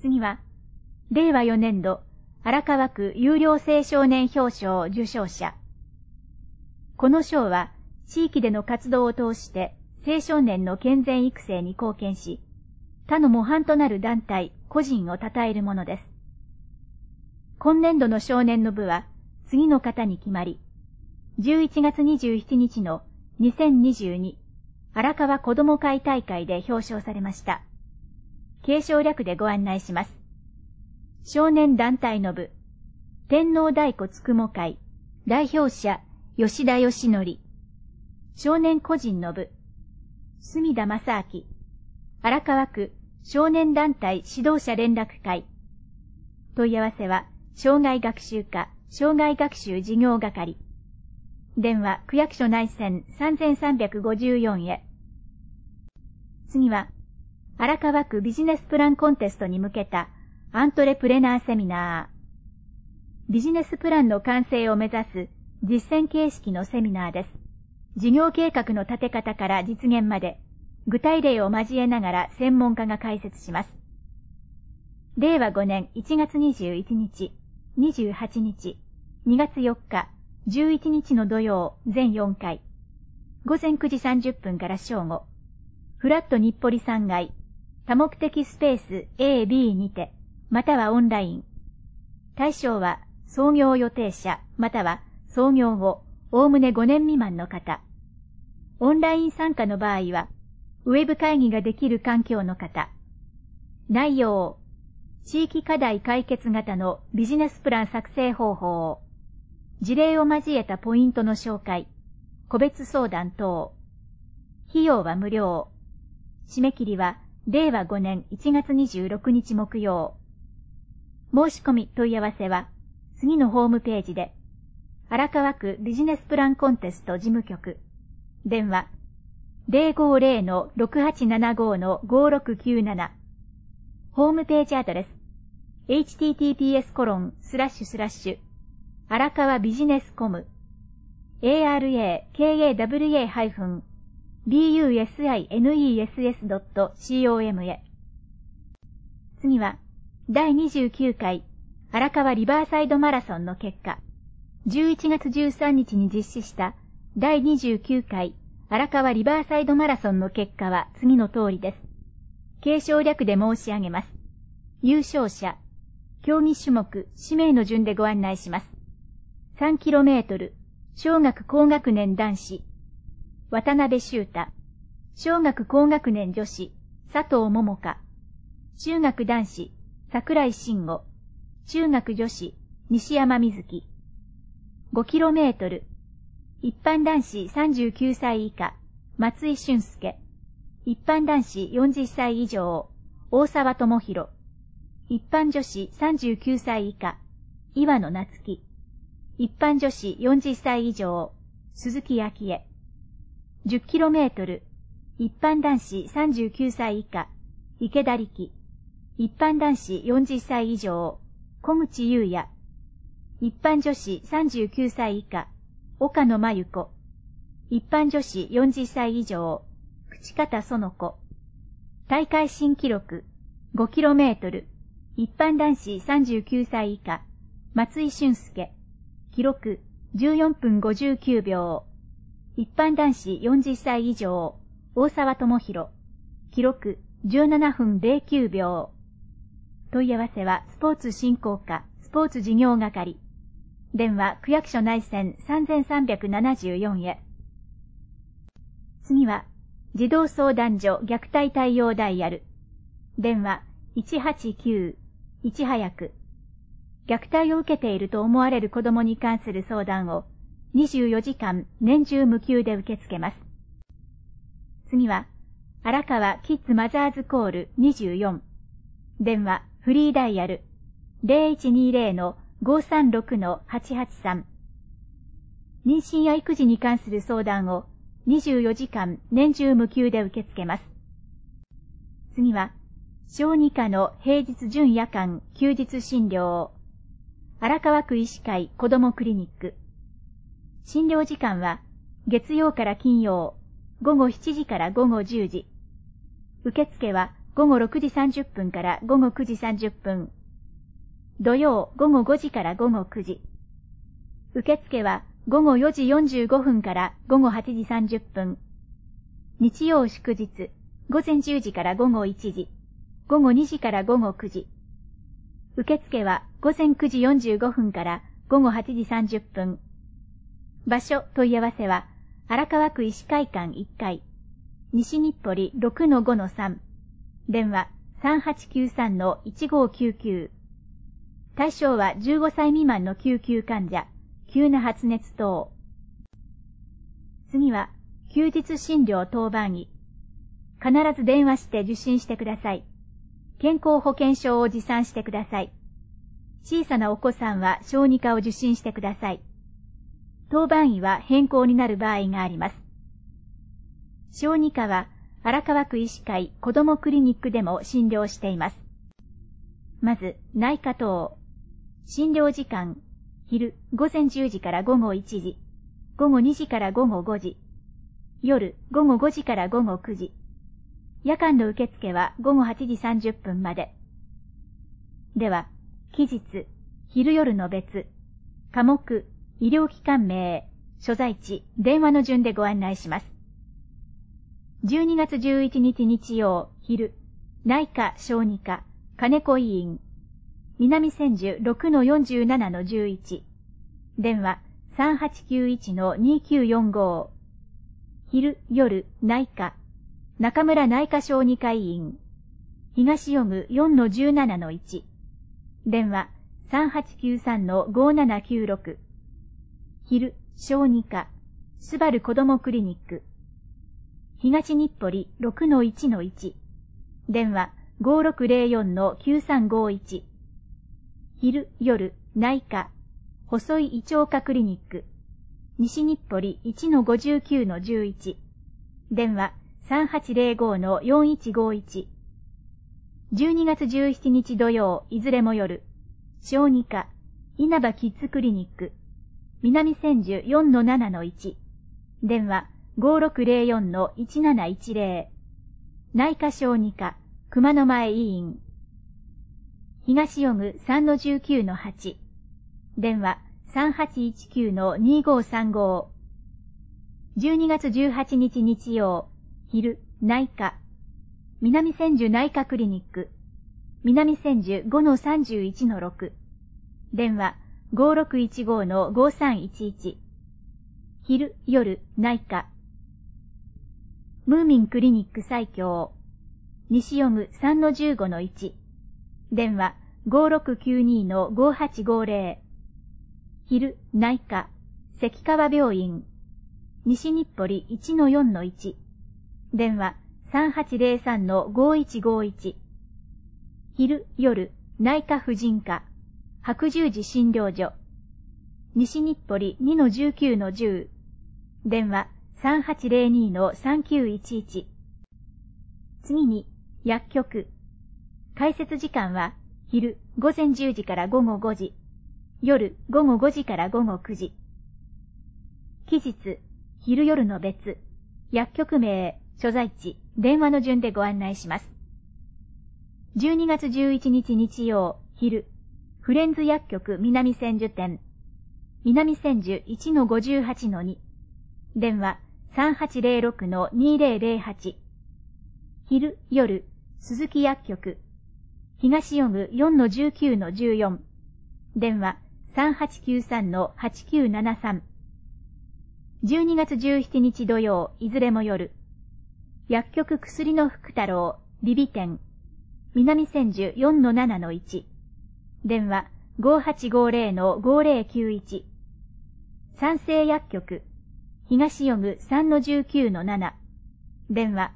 次は、令和4年度、荒川区優良青少年表彰受賞者。この賞は、地域での活動を通して青少年の健全育成に貢献し、他の模範となる団体、個人を称えるものです。今年度の少年の部は、次の方に決まり、11月27日の2022荒川子ども会大会で表彰されました。継承略でご案内します。少年団体の部、天皇太鼓つくも会、代表者、吉田義則。少年個人の部、隅田正明。荒川区少年団体指導者連絡会。問い合わせは、障害学習課、障害学習事業係。電話、区役所内線3354へ。次は、荒川区ビジネスプランコンテストに向けたアントレプレナーセミナー。ビジネスプランの完成を目指す実践形式のセミナーです。事業計画の立て方から実現まで、具体例を交えながら専門家が解説します。令和5年1月21日、28日、2月4日、11日の土曜全4回。午前9時30分から正午。フラット日暮里3階。多目的スペース A、B にて、またはオンライン。対象は創業予定者、または創業後、おおむね5年未満の方。オンライン参加の場合は、ウェブ会議ができる環境の方。内容、地域課題解決型のビジネスプラン作成方法。事例を交えたポイントの紹介、個別相談等。費用は無料。締め切りは令和5年1月26日木曜。申し込み問い合わせは次のホームページで、荒川区ビジネスプランコンテスト事務局。電話 050-6875-5697。ホームページアドレス https:// 荒川ビジネスコム arakawa-business.com へ。次は、第29回荒川リバーサイドマラソンの結果、11月13日に実施した第29回荒川リバーサイドマラソンの結果は次の通りです。継承略で申し上げます。優勝者、競技種目、氏名の順でご案内します。3km、小学高学年男子、渡辺修太。小学高学年女子、佐藤桃香。中学男子、桜井慎吾。中学女子、西山瑞希。5km、一般男子39歳以下、松井俊介。一般男子40歳以上、大沢智弘。一般女子39歳以下、岩野夏樹。一般女子40歳以上、鈴木昭恵。10km、一般男子39歳以下、池田力。一般男子40歳以上、小口優也。一般女子39歳以下、岡野真由子。一般女子40歳以上、口方園子。大会新記録、5km、一般男子39歳以下、松井俊介。記録14分59秒。一般男子40歳以上、大沢智弘。記録17分09秒。問い合わせはスポーツ振興課、スポーツ事業係。電話区役所内線3374へ。次は、児童相談所虐待対応ダイヤル。電話189、いち早く。虐待を受けていると思われる子供に関する相談を24時間年中無休で受け付けます。次は、荒川キッズマザーズコール24。電話フリーダイヤル 0120-536-883。妊娠や育児に関する相談を24時間年中無休で受け付けます。次は、小児科の平日準夜間休日診療。荒川区医師会子どもクリニック。診療時間は月曜から金曜、午後7時から午後10時。受付は午後6時30分から午後9時30分。土曜午後5時から午後9時。受付は午後4時45分から午後8時30分。日曜祝日、午前10時から午後1時。午後2時から午後9時。受付は午前9時45分から午後8時30分。場所問い合わせは、荒川区医師会館1階、西日暮里 6-5-3、電話 3893-1599。対象は15歳未満の救急患者、急な発熱等。次は、休日診療当番医。必ず電話して受診してください。健康保険証を持参してください。小さなお子さんは小児科を受診してください。当番医は変更になる場合があります。小児科は荒川区医師会子どもクリニックでも診療しています。まず内科等。診療時間、昼午前10時から午後1時、午後2時から午後5時、夜午後5時から午後9時。夜間の受付は午後8時30分まで。では、期日、昼夜の別、科目、医療機関名、所在地、電話の順でご案内します。12月11日日曜、昼、内科小児科、金子医院、南千住 6-47-11、電話 3891-2945、昼夜内科、中村内科小児科医院、東予具 4-17-1、電話 3893-5796、昼小児科、スバル子どもクリニック、東日暮里 6-1-1、電話 5604-9351、昼夜内科、細い胃腸科クリニック、西日暮里 1-59-11、電話 3805-4151。12月17日土曜、いずれも夜、小児科、稲葉キッズクリニック、南千住 4-7-1、電話 5604-1710、内科小児科、熊野前医院、東予具 3-19-8、電話 3819-2535。12月18日日曜、昼、内科、南千住内科クリニック、南千住 5-31-6、電話 5615-5311。昼、夜、内科、ムーミンクリニック西京、西予具 3-15-1、電話 5692-5850。昼、内科、関川病院、西日暮里 1-4-1、電話 3803-5151。昼、夜、内科婦人科、白十字診療所、西日暮里 2-19-10、電話 3802-3911。次に、薬局。開設時間は、昼、午前10時から午後5時、夜、午後5時から午後9時。期日、昼夜の別、薬局名、所在地、電話の順でご案内します。12月11日日曜、昼、フレンズ薬局南千住店、南千住 1-58-2、電話 3806-2008。昼、夜、鈴木薬局、東予具 4-19-14、電話 3893-8973。12月17日土曜、いずれも夜、薬局薬の福太郎、ビビ店、南千住 4-7-1、電話 5850-5091。三成薬局、東予具 3-19-7、電話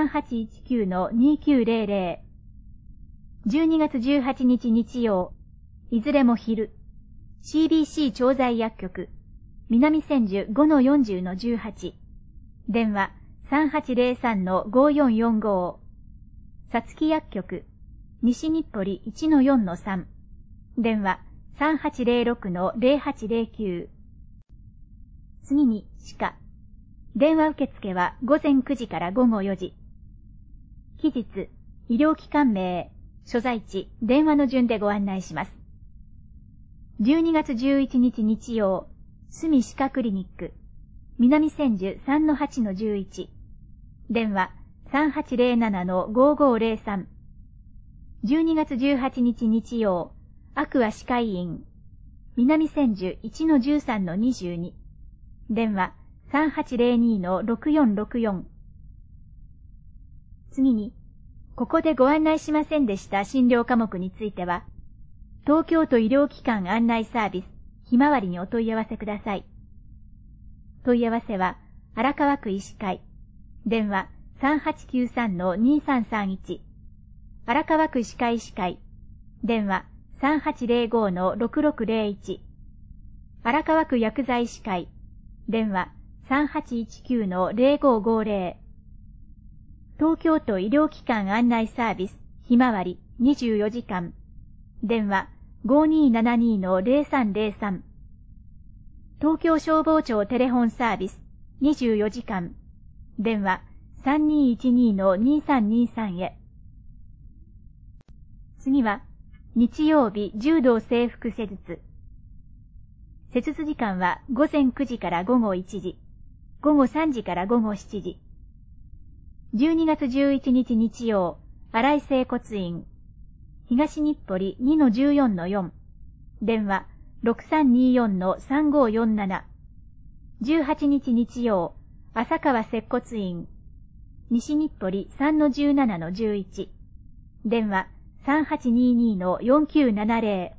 3819-2900。12月18日日曜、いずれも昼、CBC 調剤薬局、南千住 5-40-18、電話 3803-5445。さつき薬局、西日暮里 1-4-3、電話 3806-0809。次に歯科。電話受付は午前9時から午後4時。期日、 医療機関名、所在地、電話の順でご案内します。12月11日日曜、住歯科クリニック、南千住 3-8-11、電話 3807-5503。12月18日日曜、アクア歯科医院、南千住 1-13-22、電話 3802-6464。次に、ここでご案内しませんでした診療科目については、東京都医療機関案内サービス、ひまわりにお問い合わせください。問い合わせは、荒川区医師会、電話 3893-2331、荒川区歯科医師会、電話 3805-6601、荒川区薬剤師会、電話 3819-0550、東京都医療機関案内サービス、ひまわり24時間、電話 5272-0303、東京消防庁テレホンサービス24時間、電話 3212-2323 へ。次は、日曜日柔道整復施術。施術時間は午前9時から午後1時、午後3時から午後7時。12月11日日曜、新井整骨院、東日暮里 2-14-4、電話 6324-3547。18日日曜、浅川接骨院、西日暮里 3-17-11、電話 3822-4970。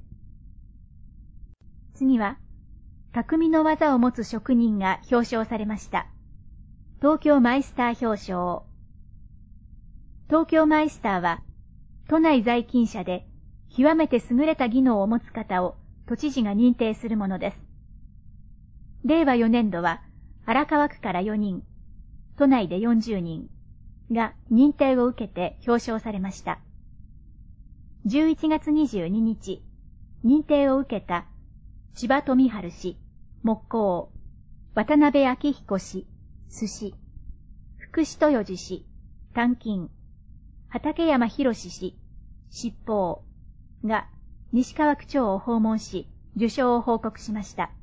次は、匠の技を持つ職人が表彰されました。東京マイスター表彰。東京マイスターは、都内在勤者で極めて優れた技能を持つ方を都知事が認定するものです。令和4年度は荒川区から4人、都内で40人が認定を受けて表彰されました。11月22日、認定を受けた千葉富治氏、木工、渡辺明彦氏、寿司、福士豊次氏、鍛金、畠山博氏、七宝が西川区長を訪問し、受賞を報告しました。